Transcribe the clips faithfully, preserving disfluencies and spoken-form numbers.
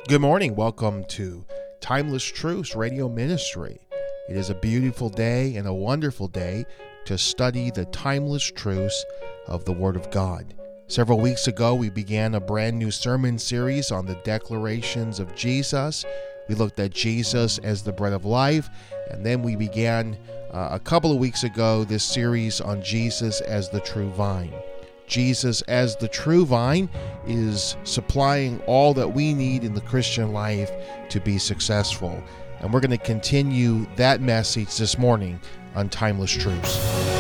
Good morning. Welcome to Timeless Truths Radio Ministry. It is a beautiful day and a wonderful day to study the timeless truths of the Word of God. Several weeks ago, we began a brand new sermon series on the declarations of Jesus. We looked at Jesus as the bread of life, and then we began uh, a couple of weeks ago this series on Jesus as the true vine. Jesus as the true vine is supplying all that we need in the Christian life to be successful. And we're going to continue that message this morning on Timeless Truths.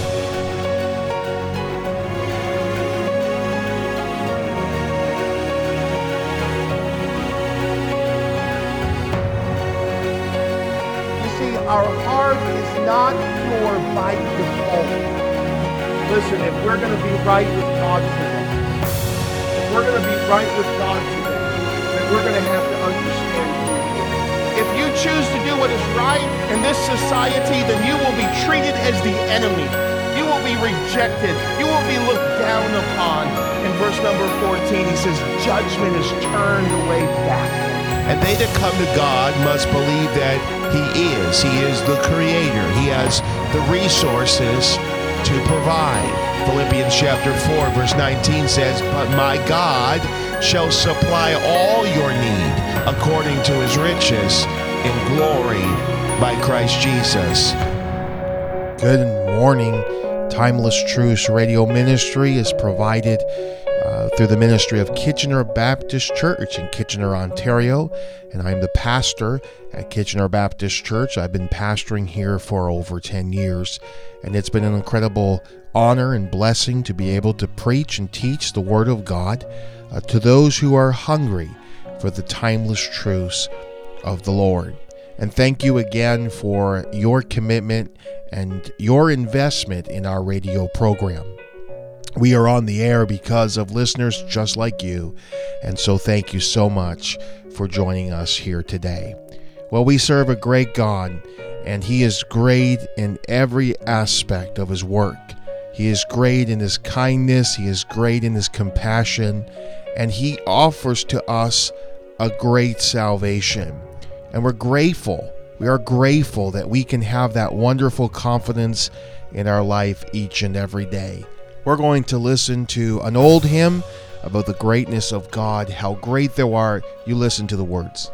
You see, our heart is not pure by default. Listen, if we're going to be right with God today, if we're going to be right with God today, then we're going to have to understand who He is. If you choose to do what is right in this society, then you will be treated as the enemy. You will be rejected. You will be looked down upon. In verse number fourteen, he says, judgment is turned away back. And they that come to God must believe that He is. He is the Creator. He has the resources to provide. Philippians chapter four verse nineteen says, but my God shall supply all your need according to His riches in glory by Christ Jesus. Good morning. Timeless Truths Radio Ministry is provided uh, through the ministry of Kitchener Baptist Church in Kitchener, Ontario, and I'm the pastor at Kitchener Baptist Church. I've been pastoring here for over ten years, and it's been an incredible honor and blessing to be able to preach and teach the Word of God uh, to those who are hungry for the timeless truths of the Lord. And thank you again for your commitment and your investment in our radio program. We are on the air because of listeners just like you, and so thank you so much for joining us here today. Well, we serve a great God, and He is great in every aspect of His work. He is great in His kindness, He is great in His compassion, and He offers to us a great salvation. And we're grateful. We are grateful that we can have that wonderful confidence in our life each and every day. We're going to listen to an old hymn about the greatness of God, how great Thou art. You listen to the words.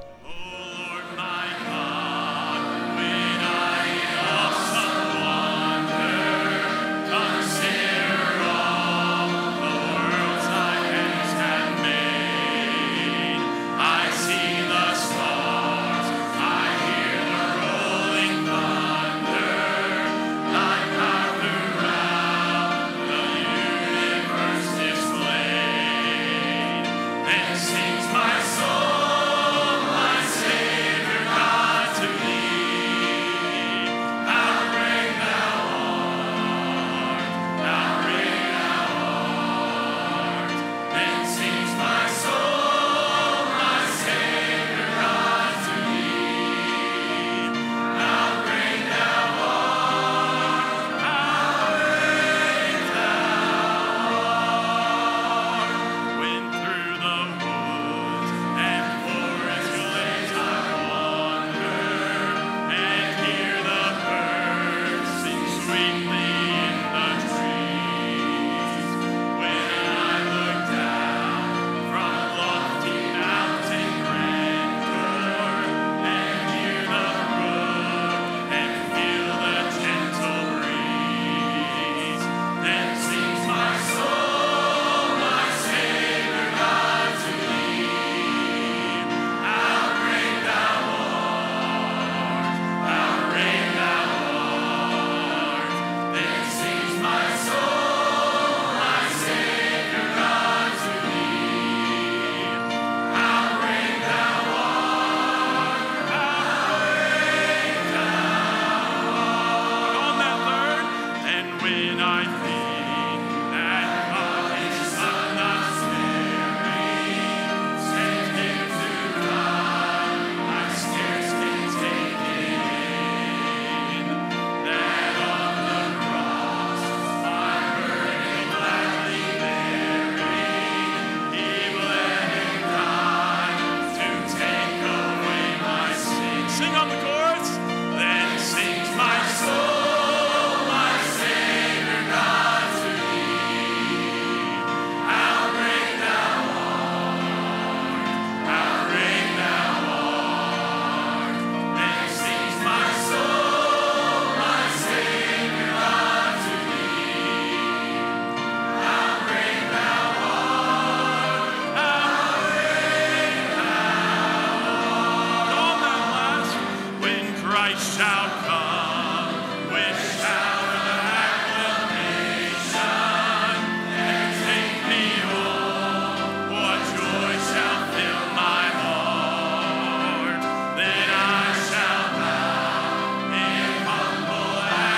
night shall come with shower of acclamation and take me home. What joy shall fill my heart? Then I shall bow in humble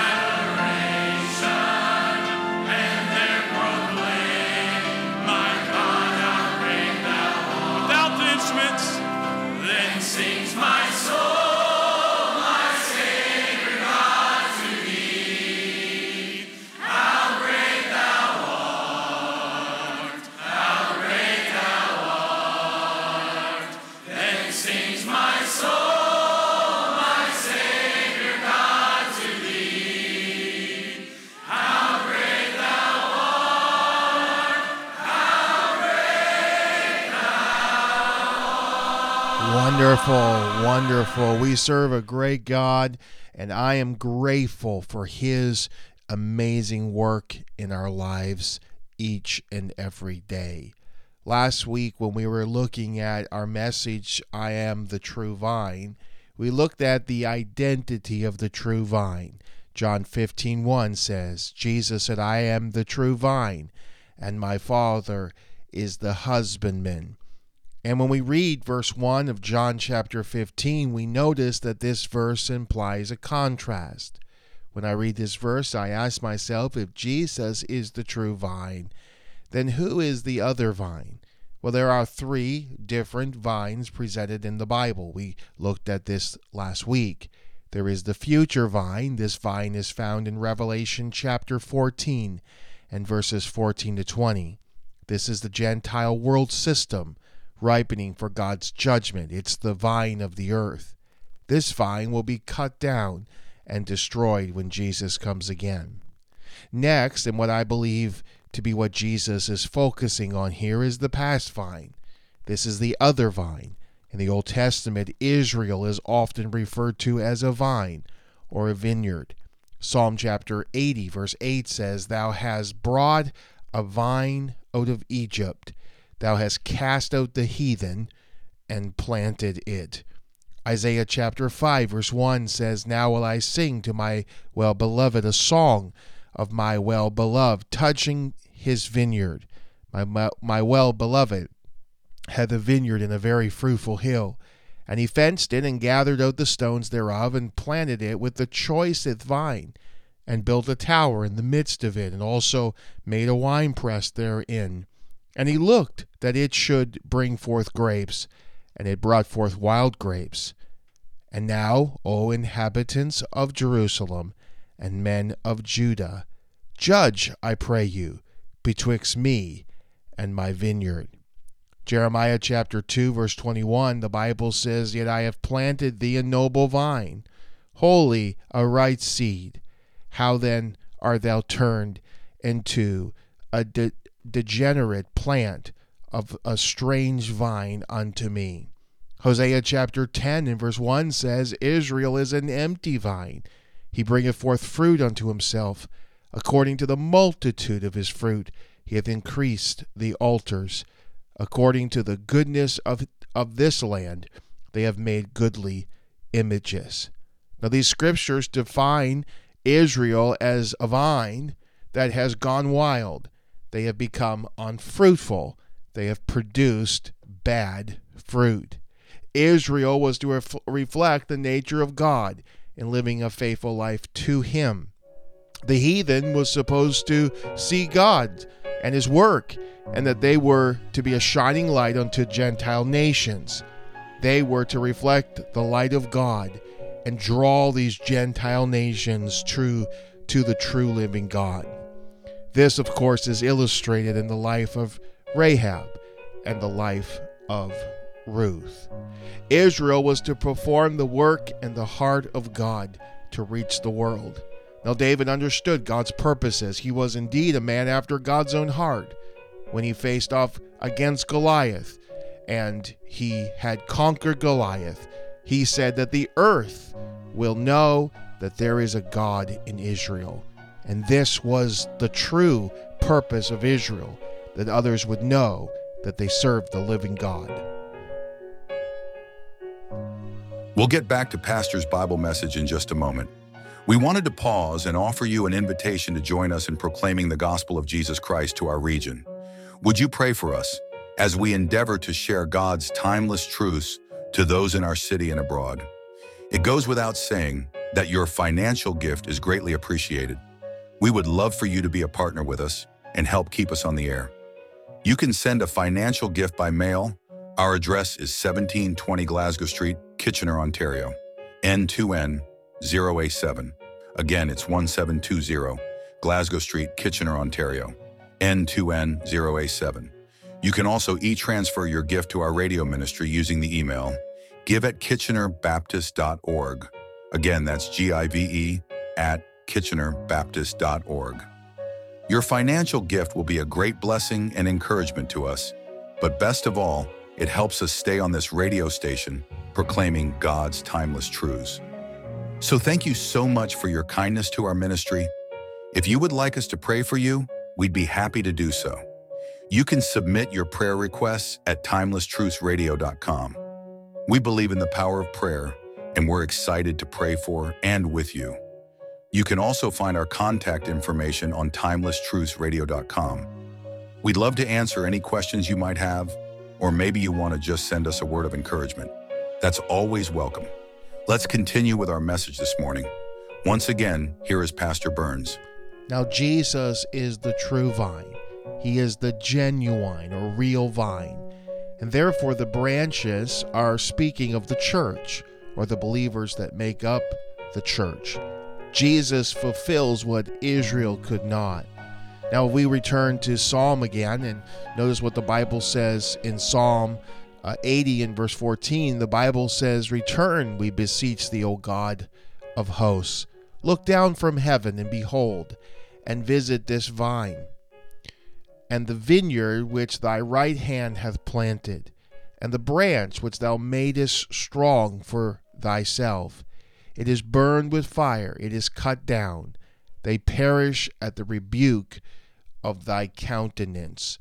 adoration and there proclaim, my God, how great thou art. Without the instruments, then sings my soul. Wonderful, wonderful. We serve a great God, and I am grateful for His amazing work in our lives each and every day. Last week, when we were looking at our message, I am the true vine, we looked at the identity of the true vine. John fifteen one says, Jesus said, I am the true vine, and my Father is the husbandman. And when we read verse one of John chapter fifteen, we notice that this verse implies a contrast. When I read this verse, I ask myself, if Jesus is the true vine, then who is the other vine? Well, there are three different vines presented in the Bible. We looked at this last week. There is the future vine. This vine is found in Revelation chapter fourteen and verses fourteen to twenty. This is the Gentile world system, ripening for God's judgment. It's the vine of the earth. This vine will be cut down and destroyed when Jesus comes again. Next, and what I believe to be what Jesus is focusing on here, is the past vine. This is the other vine. In the Old Testament, Israel is often referred to as a vine or a vineyard. Psalm chapter eighty verse eight says, Thou hast brought a vine out of Egypt. Thou hast cast out the heathen and planted it. Isaiah chapter five verse one says, Now will I sing to my well-beloved a song of my well-beloved, touching his vineyard. My, my, my well-beloved had a vineyard in a very fruitful hill, and he fenced it and gathered out the stones thereof and planted it with the choicest vine, and built a tower in the midst of it, and also made a winepress therein. And he looked that it should bring forth grapes, and it brought forth wild grapes. And now, O inhabitants of Jerusalem, and men of Judah, judge, I pray you, betwixt me and my vineyard. Jeremiah chapter two, verse twenty-one, the Bible says, Yet I have planted thee a noble vine, wholly a right seed. How then art thou turned into a de- degenerate plant of a strange vine unto me? Hosea chapter ten and verse one says, Israel is an empty vine. He bringeth forth fruit unto himself. According to the multitude of his fruit, he hath increased the altars. According to the goodness of, of this land, they have made goodly images. Now these scriptures define Israel as a vine that has gone wild. They have become unfruitful. They have produced bad fruit. Israel was to ref- reflect the nature of God in living a faithful life to Him. The heathen was supposed to see God and His work, and that they were to be a shining light unto Gentile nations. They were to reflect the light of God and draw these Gentile nations true to the true living God. This, of course, is illustrated in the life of Rahab and the life of Ruth. Israel was to perform the work and the heart of God to reach the world. Now, David understood God's purposes. He was indeed a man after God's own heart. When he faced off against Goliath and he had conquered Goliath, he said that the earth will know that there is a God in Israel. And this was the true purpose of Israel, that others would know that they served the living God. We'll get back to Pastor's Bible message in just a moment. We wanted to pause and offer you an invitation to join us in proclaiming the gospel of Jesus Christ to our region. Would you pray for us as we endeavor to share God's timeless truths to those in our city and abroad? It goes without saying that your financial gift is greatly appreciated. We would love for you to be a partner with us and help keep us on the air. You can send a financial gift by mail. Our address is seventeen twenty Glasgow Street, Kitchener, Ontario, N two N zero A seven. Again, it's one seven two zero Glasgow Street, Kitchener, Ontario, N two N zero A seven. You can also e-transfer your gift to our radio ministry using the email give at kitchener baptist dot org. Again, that's G I V E at kitchener baptist dot org. Your financial gift will be a great blessing and encouragement to us, but best of all, it helps us stay on this radio station, proclaiming God's timeless truths. So thank you so much for your kindness to our ministry. If you would like us to pray for you, we'd be happy to do so. You can submit your prayer requests at timeless truths radio dot com. We believe in the power of prayer, and we're excited to pray for and with you. You can also find our contact information on timeless truths radio dot com. We'd love to answer any questions you might have, or maybe you want to just send us a word of encouragement. That's always welcome. Let's continue with our message this morning. Once again, here is Pastor Burns. Now, Jesus is the true vine. He is the genuine or real vine. And therefore, the branches are speaking of the church, or the believers that make up the church. Jesus fulfills what Israel could not. Now, we return to Psalm again, and notice what the Bible says in Psalm uh, eighty and verse fourteen. The Bible says, "Return, we beseech thee, O God of hosts. Look down from heaven and behold, and visit this vine, and the vineyard which thy right hand hath planted, and the branch which thou madest strong for thyself. It is burned with fire, it is cut down. They perish at the rebuke of thy countenance."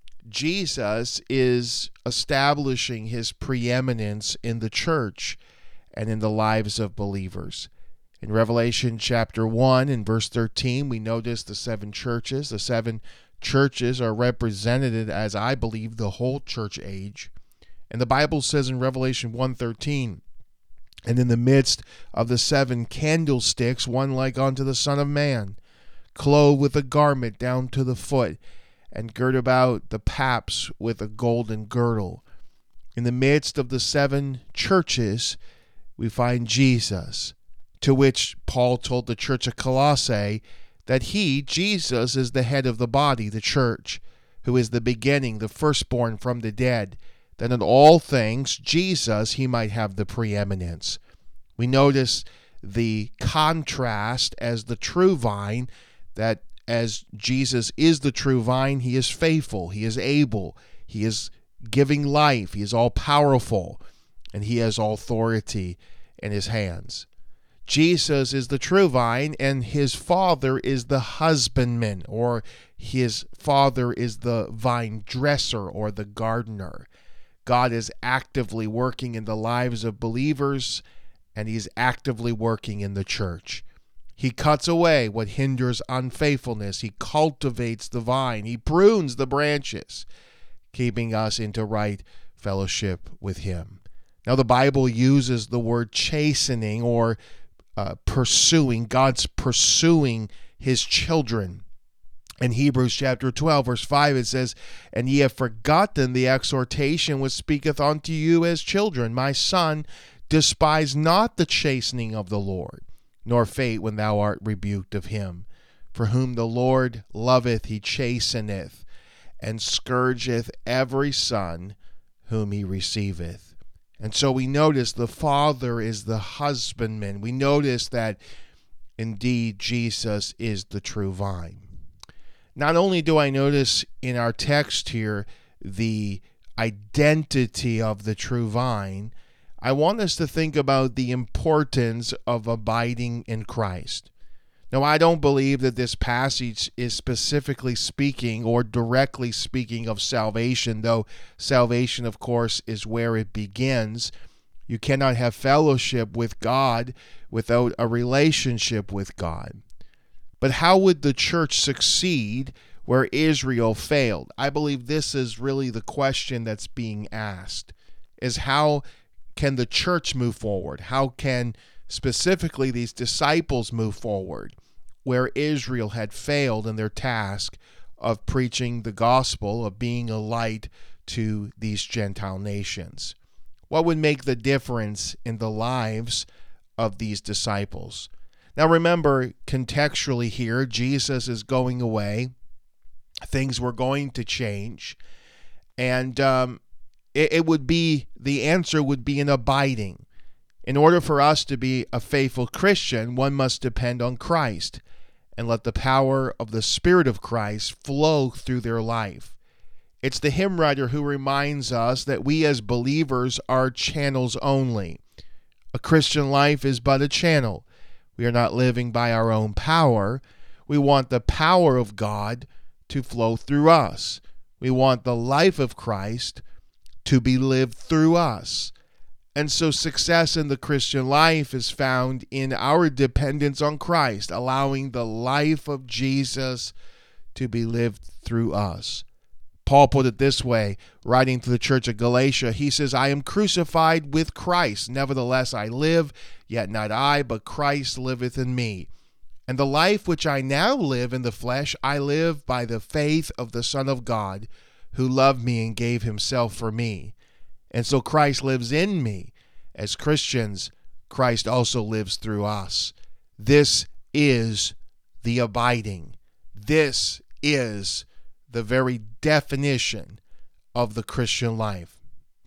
Jesus is establishing his preeminence in the church and in the lives of believers. In Revelation chapter one and verse thirteen, we notice the seven churches. The seven churches are represented as, I believe, the whole church age. And the Bible says in Revelation one thirteen, "And in the midst of the seven candlesticks, one like unto the Son of Man, clothed with a garment down to the foot, and girt about the paps with a golden girdle." In the midst of the seven churches, we find Jesus, to which Paul told the church of Colossae that he, Jesus, is the head of the body, the church, who is the beginning, the firstborn from the dead, that in all things, Jesus, he might have the preeminence. We notice the contrast as the true vine, that as Jesus is the true vine, he is faithful, he is able, he is giving life, he is all-powerful, and he has all authority in his hands. Jesus is the true vine, and his Father is the husbandman, or his Father is the vine dresser or the gardener. God is actively working in the lives of believers, and he's actively working in the church. He cuts away what hinders unfaithfulness. He cultivates the vine. He prunes the branches, keeping us into right fellowship with him. Now, the Bible uses the word chastening or uh, pursuing. God's pursuing his children. In Hebrews chapter twelve, verse five, it says, "And ye have forgotten the exhortation which speaketh unto you as children. My son, despise not the chastening of the Lord, nor faint when thou art rebuked of him. For whom the Lord loveth, he chasteneth, and scourgeth every son whom he receiveth." And so we notice the Father is the husbandman. We notice that indeed Jesus is the true vine. Not only do I notice in our text here the identity of the true vine, I want us to think about the importance of abiding in Christ. Now, I don't believe that this passage is specifically speaking or directly speaking of salvation, though salvation, of course, is where it begins. You cannot have fellowship with God without a relationship with God. But how would the church succeed where Israel failed? I believe this is really the question that's being asked, is how can the church move forward? How can specifically these disciples move forward where Israel had failed in their task of preaching the gospel, of being a light to these Gentile nations? What would make the difference in the lives of these disciples? Now remember, contextually here, Jesus is going away. Things were going to change. And um, it, it would be, the answer would be an abiding. In order for us to be a faithful Christian, one must depend on Christ and let the power of the Spirit of Christ flow through their life. It's the hymn writer who reminds us that we as believers are channels only. A Christian life is but a channel. We are not living by our own power. We want the power of God to flow through us. We want the life of Christ to be lived through us. And so success in the Christian life is found in our dependence on Christ, allowing the life of Jesus to be lived through us. Paul put it this way, writing to the church of Galatia. He says, I am crucified with Christ. Nevertheless, I live, yet not I, but Christ liveth in me. And the life which I now live in the flesh, I live by the faith of the Son of God, who loved me and gave himself for me. And so Christ lives in me. As Christians, Christ also lives through us. This is the abiding. This is the very definition of the Christian life.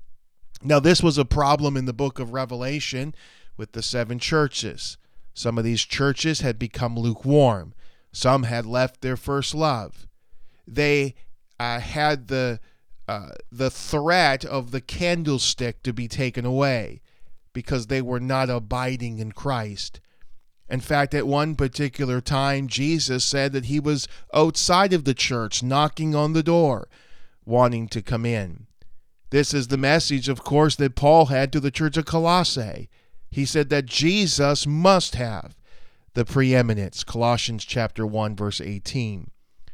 Now, this was a problem in the book of Revelation with the seven churches. Some of these churches had become lukewarm. Some had left their first love. They uh, had the uh, the threat of the candlestick to be taken away because they were not abiding in Christ. In fact, at one particular time, Jesus said that he was outside of the church, knocking on the door, wanting to come in. This is the message, of course, that Paul had to the church of Colossae. He said that Jesus must have the preeminence, Colossians chapter one, verse eighteen.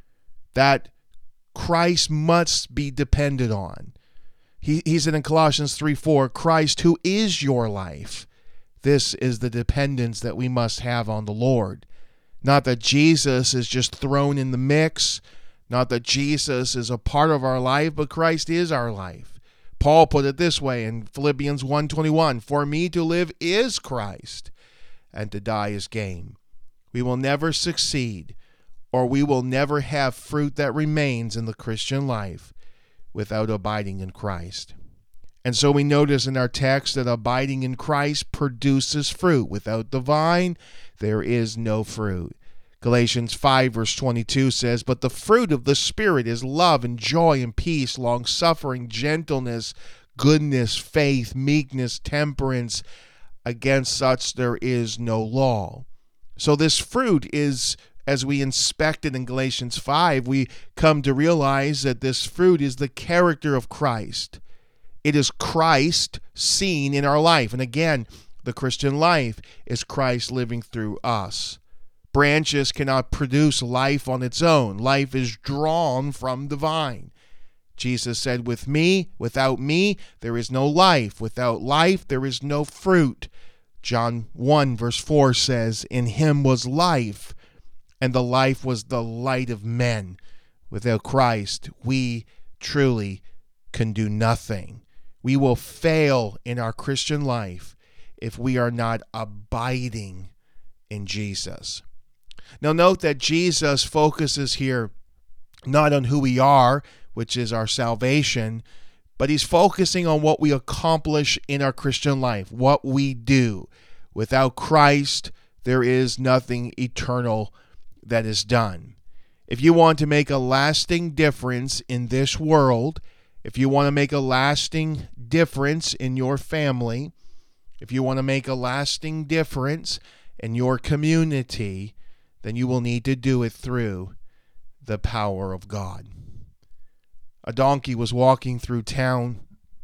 That Christ must be depended on. He, he said in Colossians three four, Christ who is your life. This is the dependence that we must have on the Lord. Not that Jesus is just thrown in the mix, not that Jesus is a part of our life, but Christ is our life. Paul put it this way in Philippians one twenty-one, for me to live is Christ, and to die is gain. We will never succeed, or we will never have fruit that remains in the Christian life without abiding in Christ. And so we notice in our text that abiding in Christ produces fruit. Without the vine, there is no fruit. Galatians five verse twenty-two says, but the fruit of the Spirit is love and joy and peace, long-suffering, gentleness, goodness, faith, meekness, temperance. Against such there is no law. So this fruit is, as we inspect it in Galatians five, we come to realize that this fruit is the character of Christ. It is Christ seen in our life. And again, the Christian life is Christ living through us. Branches cannot produce life on its own. Life is drawn from the vine. Jesus said, with me, without me, there is no life. Without life, there is no fruit. John one verse four says, in him was life, and the life was the light of men. Without Christ, we truly can do nothing. We will fail in our Christian life if we are not abiding in Jesus. Now note that Jesus focuses here not on who we are, which is our salvation, but he's focusing on what we accomplish in our Christian life, what we do. Without Christ, there is nothing eternal that is done. If you want to make a lasting difference in this world, if you want to make a lasting difference in your family, if you want to make a lasting difference in your community, then you will need to do it through the power of God. A donkey was walking through town.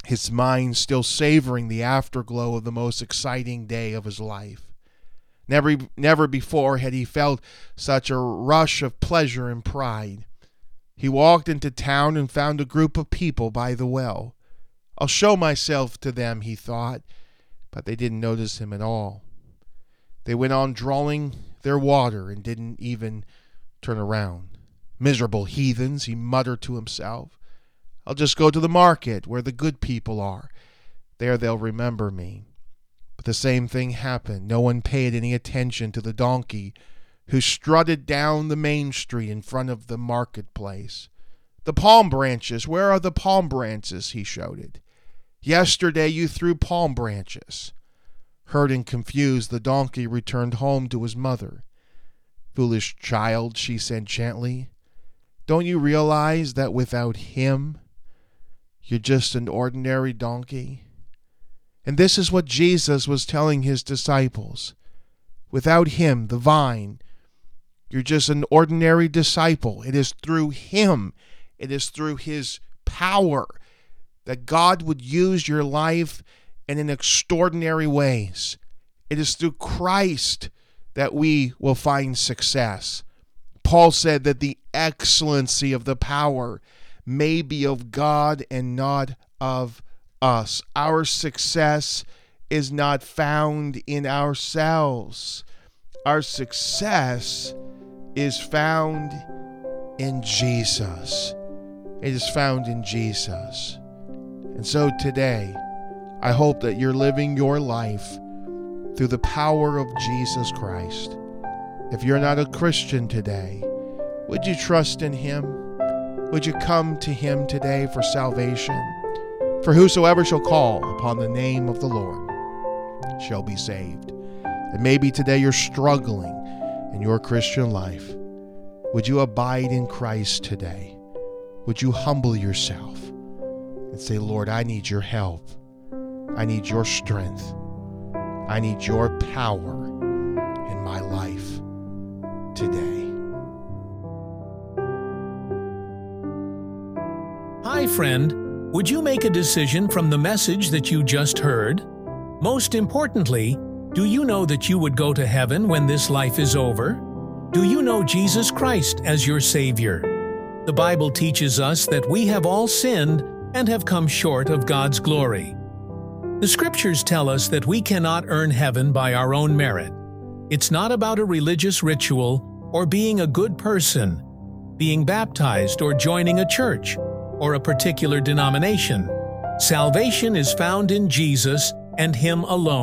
his mind still savoring the afterglow of the most exciting day of his life. Never, never before had he felt such a rush of pleasure and pride. He walked into town and found a group of people by the well. I'll show myself to them, he thought, but they didn't notice him at all. They went on drawing their water and didn't even turn around. Miserable heathens, he muttered to himself. I'll just go to the market where the good people are. There they'll remember me. But the same thing happened. No one paid any attention to the donkey who strutted down the main street in front of the marketplace. The palm branches, where are the palm branches? He shouted. Yesterday you threw palm branches. Hurt and confused, the donkey returned home to his mother. Foolish child, she said gently, don't you realize that without him, you're just an ordinary donkey? And this is what Jesus was telling his disciples. Without him, the vine, you're just an ordinary disciple. It is through him, it is through his power that God would use your life in an extraordinary ways. It is through Christ that we will find success. Paul said that the excellency of the power may be of God and not of us. Our success is not found in ourselves. Our success is found in Jesus. It is found in Jesus. And so today, I hope that you're living your life through the power of Jesus Christ. If you're not a Christian today, would you trust in him? Would you come to him today for salvation? For whosoever shall call upon the name of the Lord shall be saved. And maybe today you're struggling in your Christian life. Would you abide in Christ today? Would you humble yourself and say, Lord, I need your help. I need your strength. I need your power in my life today. Hi, friend. Would you make a decision from the message that you just heard? Most importantly, do you know that you would go to heaven when this life is over? Do you know Jesus Christ as your Savior? The Bible teaches us that we have all sinned and have come short of God's glory. The Scriptures tell us that we cannot earn heaven by our own merit. It's not about a religious ritual or being a good person, being baptized or joining a church or a particular denomination. Salvation is found in Jesus and Him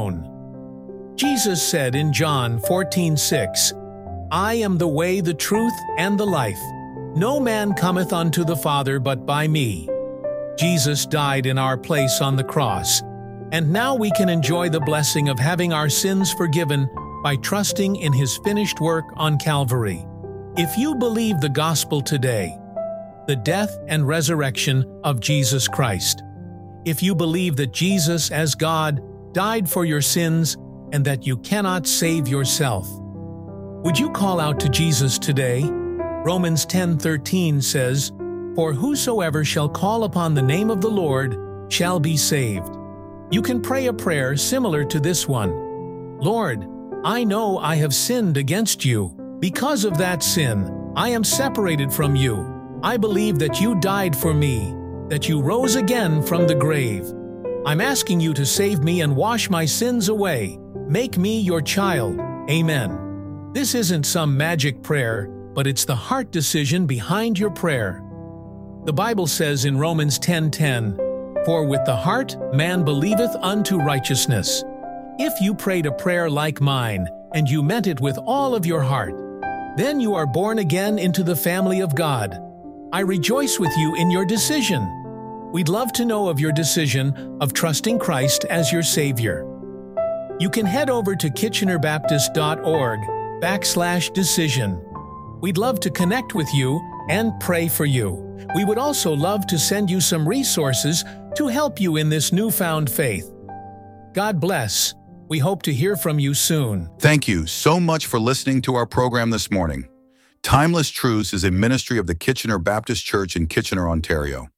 alone. Jesus said in John fourteen six, I am the way, the truth, and the life. No man cometh unto the Father but by me. Jesus died in our place on the cross, and now we can enjoy the blessing of having our sins forgiven by trusting in His finished work on Calvary. If you believe the gospel today, the death and resurrection of Jesus Christ, if you believe that Jesus as God died for your sins and that you cannot save yourself, would you call out to Jesus today? Romans ten thirteen says, For whosoever shall call upon the name of the Lord shall be saved. You can pray a prayer similar to this one. Lord, I know I have sinned against you. Because of that sin, I am separated from you. I believe that you died for me, that you rose again from the grave. I'm asking you to save me and wash my sins away. Make me your child. Amen. This isn't some magic prayer, but it's the heart decision behind your prayer. The Bible says in Romans ten ten, For with the heart man believeth unto righteousness. If you prayed a prayer like mine, and you meant it with all of your heart, then you are born again into the family of God. I rejoice with you in your decision. We'd love to know of your decision of trusting Christ as your Savior. You can head over to kitchener baptist dot org backslash decision. We'd love to connect with you and pray for you. We would also love to send you some resources to help you in this newfound faith. God bless. We hope to hear from you soon. Thank you so much for listening to our program this morning. Timeless Truths is a ministry of the Kitchener Baptist Church in Kitchener, Ontario.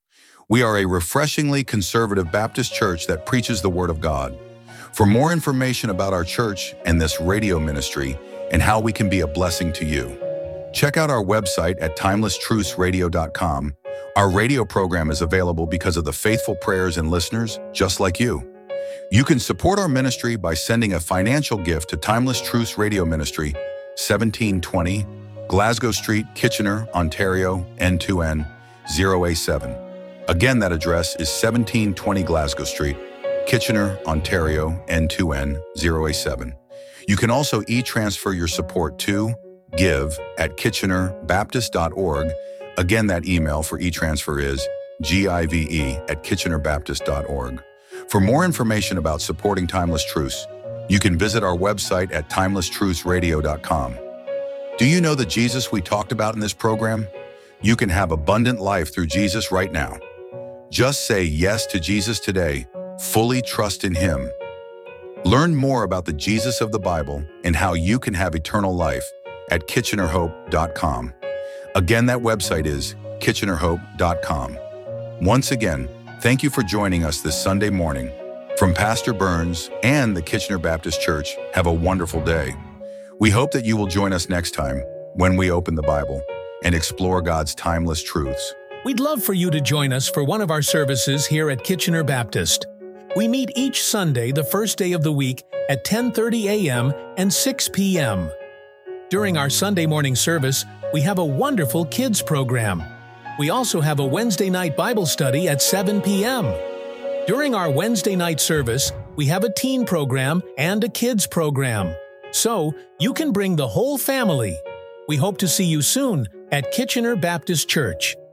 We are a refreshingly conservative Baptist church that preaches the Word of God. For more information about our church and this radio ministry and how we can be a blessing to you, check out our website at timeless truths radio dot com. Our radio program is available because of the faithful prayers and listeners just like you. You can support our ministry by sending a financial gift to Timeless Truths Radio Ministry, seventeen twenty Glasgow Street, Kitchener, Ontario, N two N zero A seven. Again, that address is seventeen twenty Glasgow Street, Kitchener, Ontario, N two N zero A seven. You can also e-transfer your support to give at kitchener baptist dot org. Again, that email for e-transfer is give at kitchener baptist dot org. For more information about supporting Timeless Truths, you can visit our website at timeless truths radio dot com. Do you know the Jesus we talked about in this program? You can have abundant life through Jesus right now. Just say yes to Jesus today. Fully trust in Him. Learn more about the Jesus of the Bible and how you can have eternal life at kitchener hope dot com. Again, that website is kitchener hope dot com. Once again, thank you for joining us this Sunday morning. From Pastor Burns and the Kitchener Baptist Church, have a wonderful day. We hope that you will join us next time when we open the Bible and explore God's timeless truths. We'd love for you to join us for one of our services here at Kitchener Baptist. We meet each Sunday, the first day of the week, at ten thirty a m and six p m During our Sunday morning service, we have a wonderful kids program. We also have a Wednesday night Bible study at seven p m During our Wednesday night service, we have a teen program and a kids program. So, you can bring the whole family. We hope to see you soon at Kitchener Baptist Church.